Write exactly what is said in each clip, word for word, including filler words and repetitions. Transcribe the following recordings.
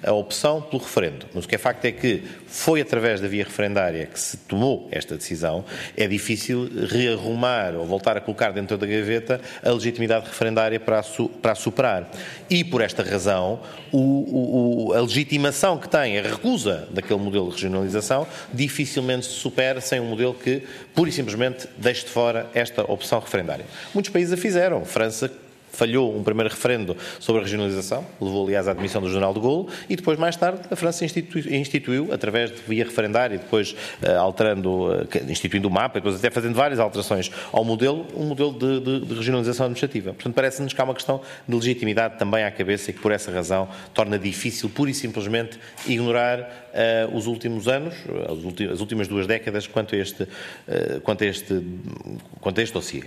a opção pelo referendo. Mas o que é facto é que foi através da via referendária que se tomou esta decisão. É difícil rearrumar ou voltar a colocar dentro da gaveta a legitimidade referendária para a, su, para a superar. E, por esta razão, o, o, a legitimação que tem a recusa daquele modelo de regionalização dificilmente se supera sem um modelo que, pura e simplesmente, deixe de fora esta opção referendária. Muitos países a fizeram. França falhou um primeiro referendo sobre a regionalização, levou, aliás, à admissão do general de Gaulle, e depois, mais tarde, a França instituiu, instituiu através de via referendária, e depois uh, alterando, uh, instituindo o mapa, e depois até fazendo várias alterações ao modelo, um modelo de, de, de regionalização administrativa. Portanto, parece-nos que há uma questão de legitimidade também à cabeça e que, por essa razão, torna difícil, pura e simplesmente, ignorar uh, os últimos anos, as, ulti- as últimas duas décadas, quanto a este, uh, quanto a este, quanto a este dossiê.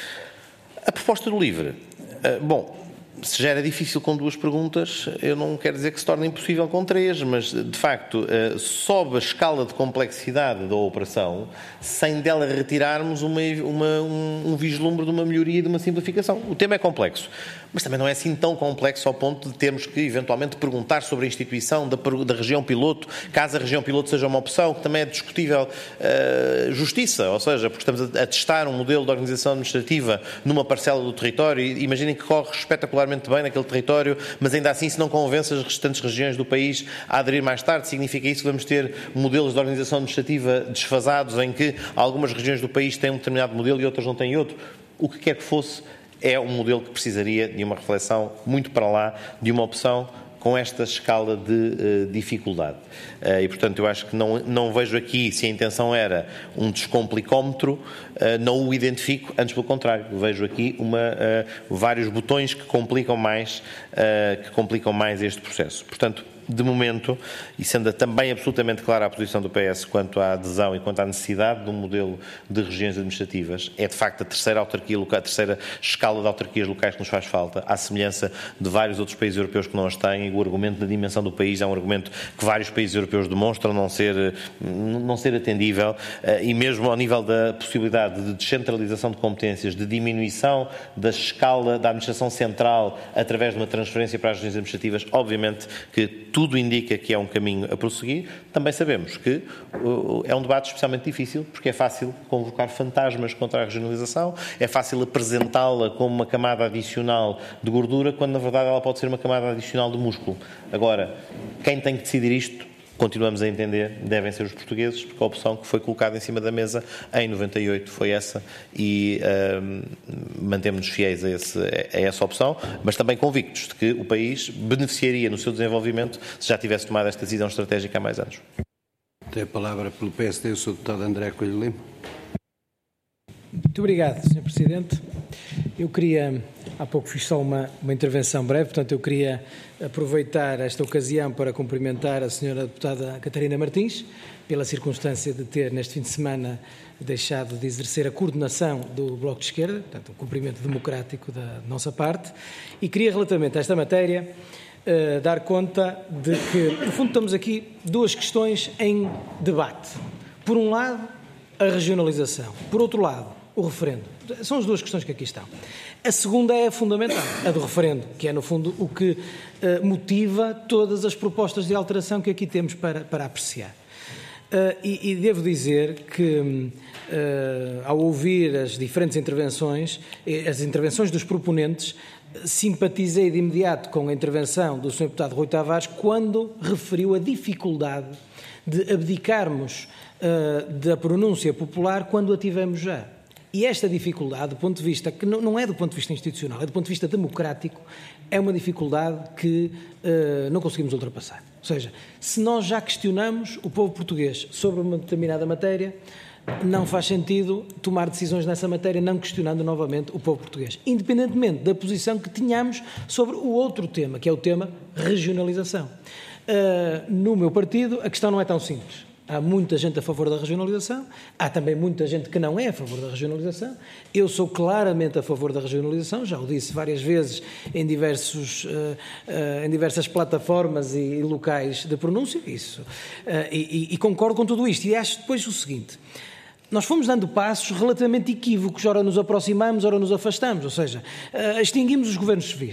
A proposta do LIVRE. Uh, bom, se já era difícil com duas perguntas, eu não quero dizer que se torne impossível com três, mas, de facto, uh, sobe a escala de complexidade da operação sem dela retirarmos uma, uma, um, um vislumbre de uma melhoria e de uma simplificação. O tema é complexo, mas também não é assim tão complexo ao ponto de termos que, eventualmente, perguntar sobre a instituição da, da região piloto, caso a região piloto seja uma opção, que também é discutível uh, justiça, ou seja, porque estamos a, a testar um modelo de organização administrativa numa parcela do território, e imaginem que corre espetacularmente bem naquele território, mas ainda assim, se não convence as restantes regiões do país a aderir mais tarde, significa isso que vamos ter modelos de organização administrativa desfasados, em que algumas regiões do país têm um determinado modelo e outras não têm outro. O que quer que fosse, é um modelo que precisaria de uma reflexão muito para lá, de uma opção com esta escala de uh, dificuldade. Uh, e, portanto, eu acho que não, não vejo aqui, se a intenção era um descomplicómetro, uh, não o identifico, antes pelo contrário, vejo aqui uma, uh, vários botões que complicam mais, uh, que complicam mais este processo. Portanto, de momento, e sendo também absolutamente clara a posição do P S quanto à adesão e quanto à necessidade de um modelo de regiões administrativas, é de facto a terceira autarquia local, a terceira escala de autarquias locais que nos faz falta, à semelhança de vários outros países europeus que não as têm, e o argumento da dimensão do país é um argumento que vários países europeus demonstram não ser, não ser atendível, e mesmo ao nível da possibilidade de descentralização de competências, de diminuição da escala da administração central através de uma transferência para as regiões administrativas, obviamente que tudo indica que é um caminho a prosseguir. Também sabemos que uh, é um debate especialmente difícil, porque é fácil convocar fantasmas contra a regionalização, é fácil apresentá-la como uma camada adicional de gordura, quando na verdade ela pode ser uma camada adicional de músculo. Agora, quem tem que decidir isto, continuamos a entender, devem ser os portugueses, porque a opção que foi colocada em cima da mesa em noventa e oito foi essa, e uh, mantemos-nos fiéis a, esse, a essa opção, mas também convictos de que o país beneficiaria no seu desenvolvimento se já tivesse tomado esta decisão estratégica há mais anos. Tem a palavra pelo P S D o senhor deputado André Coelho Lima. Muito obrigado, senhor Presidente. Eu queria, há pouco fiz só uma, uma intervenção breve, portanto eu queria aproveitar esta ocasião para cumprimentar a senhora deputada Catarina Martins pela circunstância de ter neste fim de semana deixado de exercer a coordenação do Bloco de Esquerda, portanto um cumprimento democrático da nossa parte, e queria relativamente a esta matéria uh, dar conta de que, no fundo, estamos aqui duas questões em debate. Por um lado, a regionalização, por outro lado, o referendo. São as duas questões que aqui estão. A segunda é a fundamental, a do referendo, que é, no fundo, o que uh, motiva todas as propostas de alteração que aqui temos para, para apreciar. Uh, e, e devo dizer que, uh, ao ouvir as diferentes intervenções, as intervenções dos proponentes, simpatizei de imediato com a intervenção do senhor deputado Rui Tavares quando referiu a dificuldade de abdicarmos uh, da pronúncia popular quando a tivemos já. E esta dificuldade, do ponto de vista, que não é do ponto de vista institucional, é do ponto de vista democrático, é uma dificuldade que uh, não conseguimos ultrapassar. Ou seja, se nós já questionamos o povo português sobre uma determinada matéria, não faz sentido tomar decisões nessa matéria não questionando novamente o povo português, independentemente da posição que tenhamos sobre o outro tema, que é o tema regionalização. Uh, no meu partido, a questão não é tão simples. Há muita gente a favor da regionalização, há também muita gente que não é a favor da regionalização. Eu sou claramente a favor da regionalização, já o disse várias vezes em, diversos, uh, uh, em diversas plataformas e, e locais de pronúncia, isso. Uh, e, e concordo com tudo isto. E acho depois o seguinte: nós fomos dando passos relativamente equívocos, ora nos aproximamos, ora nos afastamos, ou seja, uh, extinguimos os governos civis.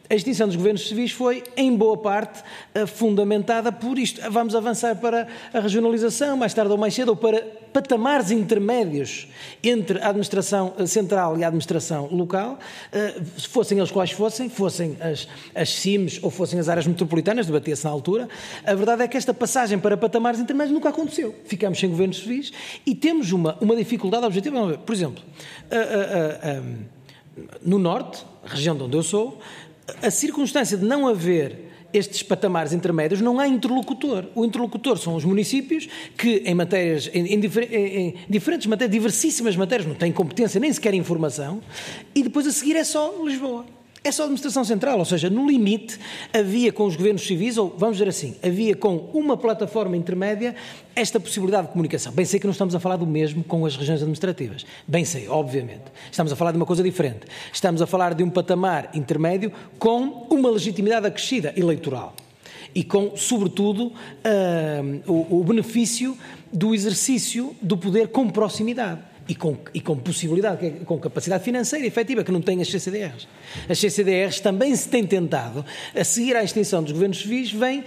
A extinção dos governos civis foi, em boa parte, fundamentada por isto. Vamos avançar para a regionalização, mais tarde ou mais cedo, ou para patamares intermédios entre a administração central e a administração local, fossem eles quais fossem, fossem as, as C I Ms ou fossem as áreas metropolitanas, debatia-se na altura. A verdade é que esta passagem para patamares intermédios nunca aconteceu. Ficamos sem governos civis e temos uma, uma dificuldade objetiva. Por exemplo, a, a, a, no Norte, a região de onde eu sou, a circunstância de não haver estes patamares intermédios, não há interlocutor. O interlocutor são os municípios que, em matérias, em, em, difer, em, em diferentes matérias, diversíssimas matérias, não têm competência nem sequer informação, e depois a seguir é só Lisboa. É só a administração central, ou seja, no limite havia com os governos civis, ou vamos dizer assim, havia com uma plataforma intermédia esta possibilidade de comunicação. Bem sei que não estamos a falar do mesmo com as regiões administrativas. Bem sei, obviamente. Estamos a falar de uma coisa diferente. Estamos a falar de um patamar intermédio com uma legitimidade acrescida eleitoral. E com, sobretudo, uh, o, o benefício do exercício do poder com proximidade. E com, e com possibilidade, com capacidade financeira efetiva, que não tem as C C D Rs. As C C D Rs também se têm tentado, a seguir à extinção dos governos civis, vem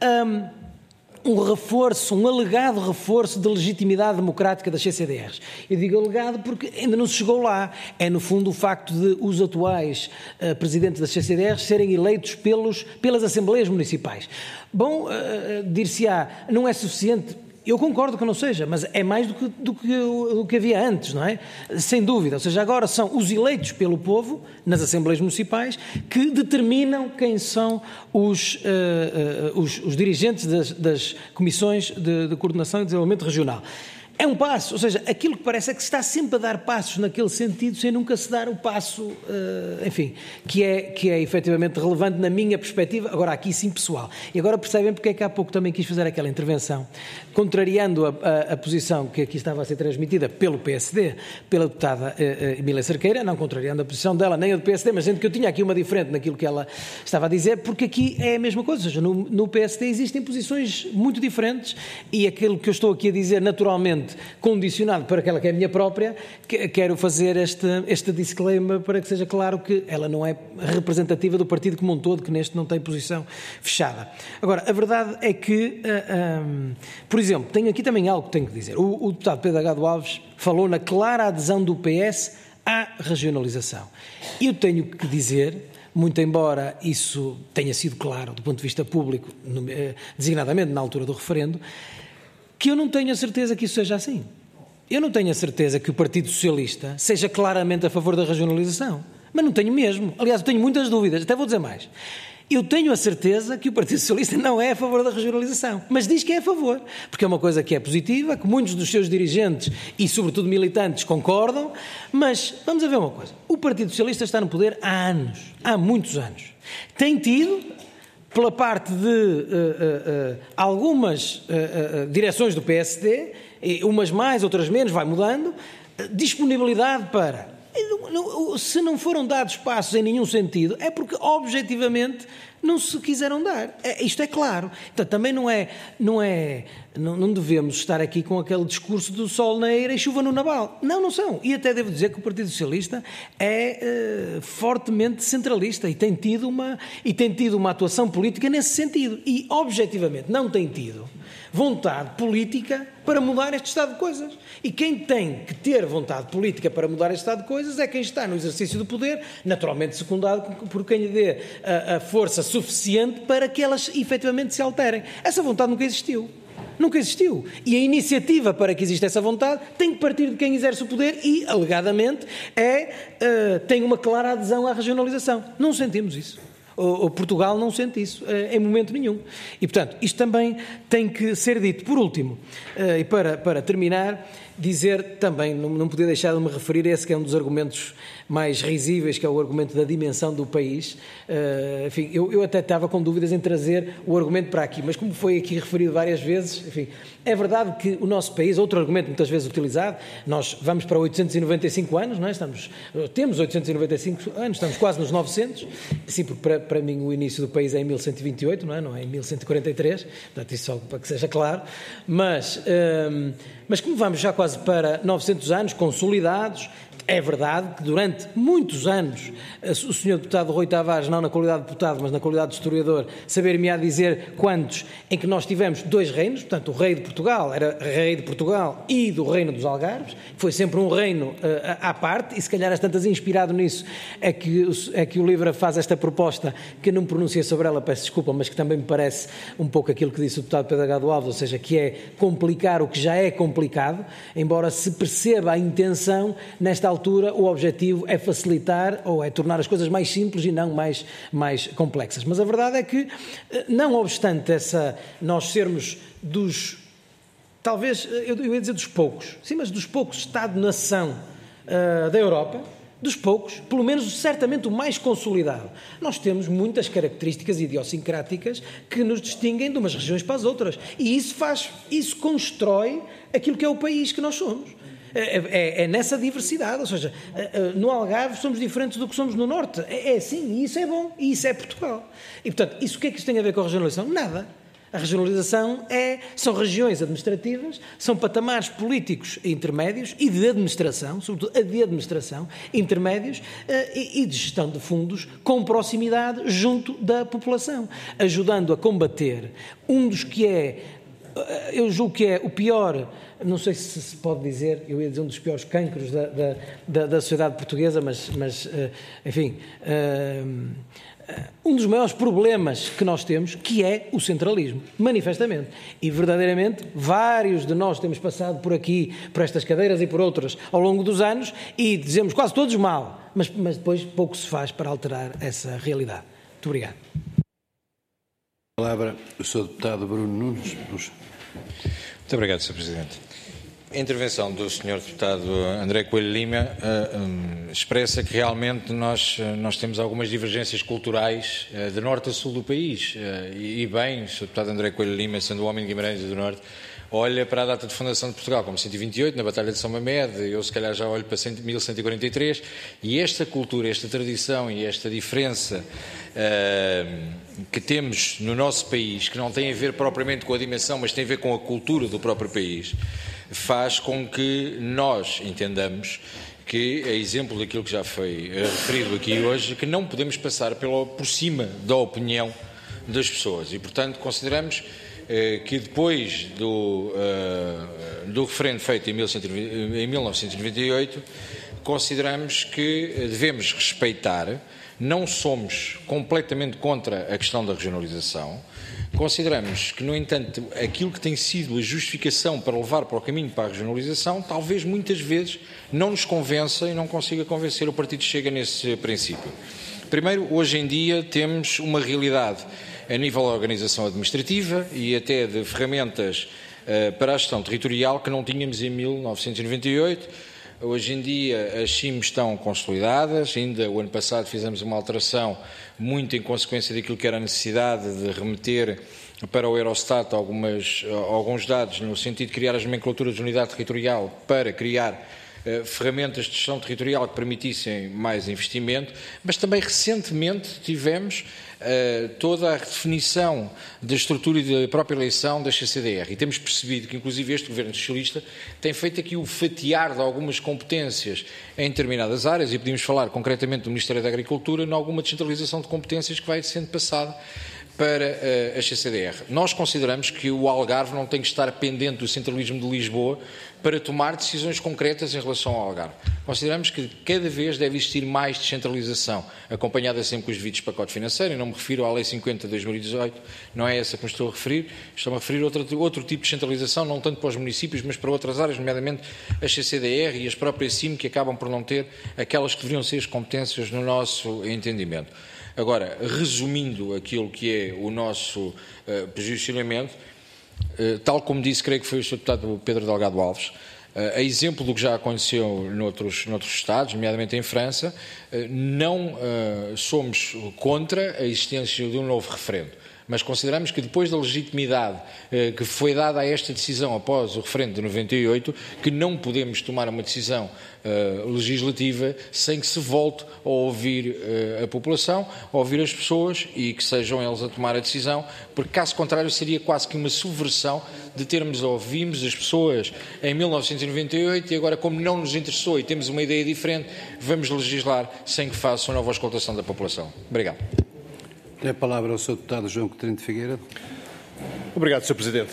um, um reforço, um alegado reforço de legitimidade democrática das C C D Rs. Eu digo alegado porque ainda não se chegou lá. É, no fundo, o facto de os atuais uh, presidentes das C C D Rs serem eleitos pelos, pelas Assembleias Municipais. Bom, uh, dir-se-á, não é suficiente. Eu concordo que não seja, mas é mais do que, do, que, do que havia antes, não é? Sem dúvida. Ou seja, agora são os eleitos pelo povo, nas Assembleias Municipais, que determinam quem são os, uh, uh, os, os dirigentes das, das Comissões de, de Coordenação e Desenvolvimento Regional. É um passo, ou seja, aquilo que parece é que se está sempre a dar passos naquele sentido sem nunca se dar o passo, uh, enfim, que é, que é efetivamente relevante na minha perspectiva, agora aqui sim pessoal. E agora percebem porque é que há pouco também quis fazer aquela intervenção, contrariando a, a, a posição que aqui estava a ser transmitida pelo P S D, pela deputada uh, uh, Emília Cerqueira, não contrariando a posição dela nem a do P S D, mas dizendo que eu tinha aqui uma diferente naquilo que ela estava a dizer, porque aqui é a mesma coisa, ou seja, no, no P S D existem posições muito diferentes e aquilo que eu estou aqui a dizer naturalmente condicionado para aquela que é a minha própria, que, quero fazer este, este disclaimer para que seja claro que ela não é representativa do partido como um todo, que neste não tem posição fechada. Agora, a verdade é que, uh, um, por exemplo, tenho aqui também algo que tenho que dizer. O, o deputado Pedro Agado Alves falou na clara adesão do P S à regionalização. Eu tenho que dizer, muito embora isso tenha sido claro do ponto de vista público, designadamente na altura do referendo, que eu não tenho a certeza que isso seja assim. Eu não tenho a certeza que o Partido Socialista seja claramente a favor da regionalização. Mas não tenho mesmo. Aliás, eu tenho muitas dúvidas. Até vou dizer mais. Eu tenho a certeza que o Partido Socialista não é a favor da regionalização, mas diz que é a favor, porque é uma coisa que é positiva, que muitos dos seus dirigentes e, sobretudo, militantes concordam, mas vamos a ver uma coisa. O Partido Socialista está no poder há anos, há muitos anos. Tem tido, pela parte de uh, uh, uh, algumas uh, uh, direções do P S D, umas mais, outras menos, vai mudando, uh, disponibilidade para... Se não foram dados passos em nenhum sentido, é porque, objetivamente, não se quiseram dar. É, isto é claro. Então, também não é... Não, é não, não devemos estar aqui com aquele discurso do sol na eira e chuva no naval. Não, não são. E até devo dizer que o Partido Socialista é uh, fortemente centralista e tem, tido uma, e tem tido uma atuação política nesse sentido. E, objetivamente, não tem tido vontade política para mudar este estado de coisas. E quem tem que ter vontade política para mudar este estado de coisas é quem está no exercício do poder, naturalmente secundado por quem lhe dê a, a força suficiente para que elas efetivamente se alterem. Essa vontade nunca existiu. Nunca existiu. E a iniciativa para que exista essa vontade tem que partir de quem exerce o poder e, alegadamente, é, uh, tem uma clara adesão à regionalização. Não sentimos isso. O Portugal não sente isso uh, em momento nenhum. E, portanto, isto também tem que ser dito. Por último, uh, e para, para terminar, dizer também, não, não podia deixar de me referir a esse que é um dos argumentos mais risíveis, que é o argumento da dimensão do país. Uh, enfim, eu, eu até estava com dúvidas em trazer o argumento para aqui, mas como foi aqui referido várias vezes, enfim, é verdade que o nosso país, outro argumento muitas vezes utilizado, nós vamos para oitocentos e noventa e cinco anos, não é? Estamos, temos oitocentos e noventa e cinco anos, estamos quase nos novecentos, sim, porque para, para mim o início do país é em mil cento e vinte e oito, não é? Não é em mil cento e quarenta e três, portanto isso só para que seja claro, mas, um, mas como vamos já quase para novecentos anos consolidados, É verdade que durante muitos anos o senhor deputado Rui Tavares, não na qualidade de deputado, mas na qualidade de historiador, saber-me-á dizer quantos, em que nós tivemos dois reinos, portanto o rei de Portugal era rei de Portugal e do reino dos Algarves, foi sempre um reino uh, à parte, e se calhar as tantas inspirado nisso é que, é que o Livra faz esta proposta, que não me pronunciei sobre ela, peço desculpa, mas que também me parece um pouco aquilo que disse o deputado Pedro Delgado Alves, ou seja, que é complicar o que já é complicado, embora se perceba a intenção, nesta altura o objetivo é facilitar ou é tornar as coisas mais simples e não mais, mais complexas. Mas a verdade é que, não obstante essa, nós sermos dos, talvez, eu ia dizer dos poucos, sim, mas dos poucos Estado-nação uh, da Europa, dos poucos, pelo menos certamente o mais consolidado. Nós temos muitas características idiosincráticas que nos distinguem de umas regiões para as outras. E isso faz, isso constrói aquilo que é o país que nós somos. É, é, é nessa diversidade, ou seja, no Algarve somos diferentes do que somos no Norte. É, é assim, e isso é bom, e isso é Portugal. E, portanto, isso, o que é que isso tem a ver com a regionalização? Nada. A regionalização é, são regiões administrativas, são patamares políticos intermédios e de administração, sobretudo a de administração, intermédios e, e de gestão de fundos com proximidade junto da população, ajudando a combater um dos que é, eu julgo que é o pior, não sei se se pode dizer, eu ia dizer um dos piores cancros da, da, da, da sociedade portuguesa, mas, mas enfim, um dos maiores problemas que nós temos, que é o centralismo, manifestamente. E verdadeiramente, vários de nós temos passado por aqui, por estas cadeiras e por outras, ao longo dos anos, e dizemos quase todos mal, mas, mas depois pouco se faz para alterar essa realidade. Muito obrigado. A palavra, o senhor deputado Bruno Nunes. Muito obrigado, senhor Presidente. A intervenção do senhor deputado André Coelho Lima uh, um, expressa que realmente nós, uh, nós temos algumas divergências culturais uh, de norte a sul do país. Uh, e, e bem, o senhor deputado André Coelho Lima, sendo um homem de Guimarães do Norte, olha para a data de fundação de Portugal como cento e vinte e oito, na Batalha de São Mamede, eu se calhar já olho para mil cento e quarenta e três, e esta cultura, esta tradição e esta diferença uh, que temos no nosso país, que não tem a ver propriamente com a dimensão, mas tem a ver com a cultura do próprio país, faz com que nós entendamos que, a exemplo daquilo que já foi referido aqui hoje, que não podemos passar pela, por cima da opinião das pessoas e, portanto, consideramos eh, que depois do, uh, do referendo feito em, em mil novecentos e noventa e oito, consideramos que devemos respeitar, não somos completamente contra a questão da regionalização. Consideramos que, no entanto, aquilo que tem sido a justificação para levar para o caminho para a regionalização, talvez muitas vezes não nos convença e não consiga convencer o Partido Chega nesse princípio. Primeiro, hoje em dia temos uma realidade a nível da organização administrativa e até de ferramentas uh, para a gestão territorial que não tínhamos em mil novecentos e noventa e oito. Hoje em dia as C I M estão consolidadas, ainda o ano passado fizemos uma alteração muito em consequência daquilo que era a necessidade de remeter para o Eurostat algumas, alguns dados no sentido de criar as nomenclaturas de unidade territorial para criar eh, ferramentas de gestão territorial que permitissem mais investimento, mas também recentemente tivemos Uh, toda a redefinição da estrutura e da própria eleição da C C D R e temos percebido que inclusive este Governo Socialista tem feito aqui o fatiar de algumas competências em determinadas áreas e podemos falar concretamente do Ministério da Agricultura em alguma descentralização de competências que vai sendo passada para uh, a C C D R. Nós consideramos que o Algarve não tem que estar pendente do centralismo de Lisboa para tomar decisões concretas em relação ao Algarve. Consideramos que cada vez deve existir mais descentralização, acompanhada sempre com os devidos pacotes financeiros, e não me refiro à Lei cinquenta de dois mil e dezoito, não é essa que me estou a referir, estou-me a referir a outro, outro tipo de descentralização, não tanto para os municípios, mas para outras áreas, nomeadamente a C C D R e as próprias C I M, que acabam por não ter aquelas que deveriam ser as competências no nosso entendimento. Agora, resumindo aquilo que é o nosso uh, posicionamento, uh, tal como disse, creio que foi o senhor deputado Pedro Delgado Alves, uh, a exemplo do que já aconteceu noutros, noutros Estados, nomeadamente em França, uh, não uh, somos contra a existência de um novo referendo. mas consideramos que depois da legitimidade eh, que foi dada a esta decisão após o referendo de noventa e oito, que não podemos tomar uma decisão eh, legislativa sem que se volte a ouvir eh, a população, a ouvir as pessoas e que sejam eles a tomar a decisão, porque caso contrário seria quase que uma subversão de termos ouvimos as pessoas em mil novecentos e noventa e oito e agora, como não nos interessou e temos uma ideia diferente, vamos legislar sem que faça uma nova auscultação da população. Obrigado. Tem a palavra o senhor deputado João Coutinho de Figueiredo. Obrigado, senhor Presidente.